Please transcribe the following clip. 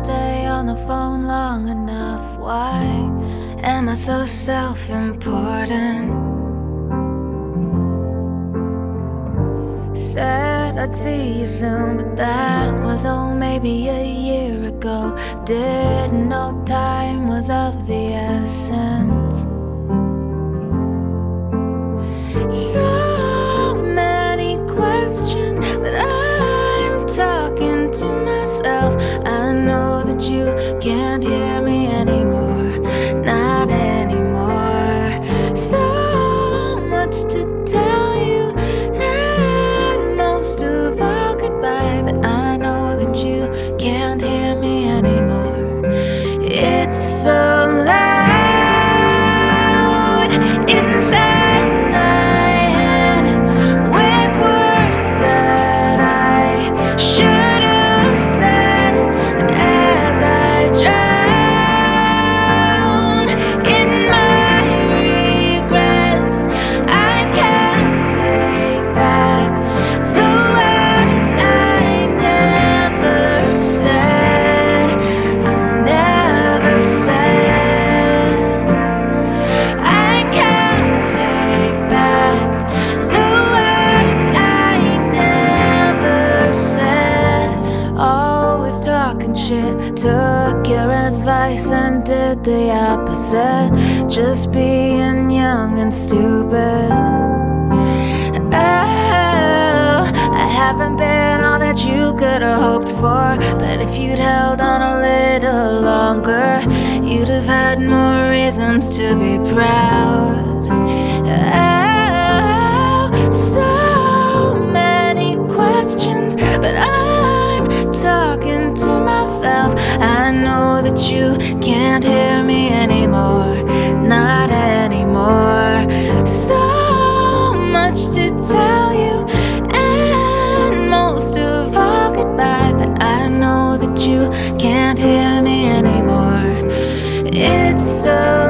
stay on the phone long enough. Why am I so self-important? Said I'd see you soon, but that was maybe a year ago. Didn't know time was of the essence. So many questions, but I'm talking to myself. I know that you can't hear me anymore, not anymore. So much to tell you, and most of all goodbye, but I know that you can't hear me anymore. It's so loud inside my head, with words that I should have said. And as I drown in my regrets, I can't take back the words I never said. I never said. I can't take back the words I never said. Always talking shit, took your advice and did the opposite. Just being young and stupid. Oh, I haven't been all that you could have hoped for, but if you'd held on a little longer, you'd have had more reasons to be proud. Oh, so many questions, but I'm talking to myself. I know that you can't hear me anymore, not anymore. So much to tell you, and most of all goodbye, but I know that you can't hear me anymore. It's so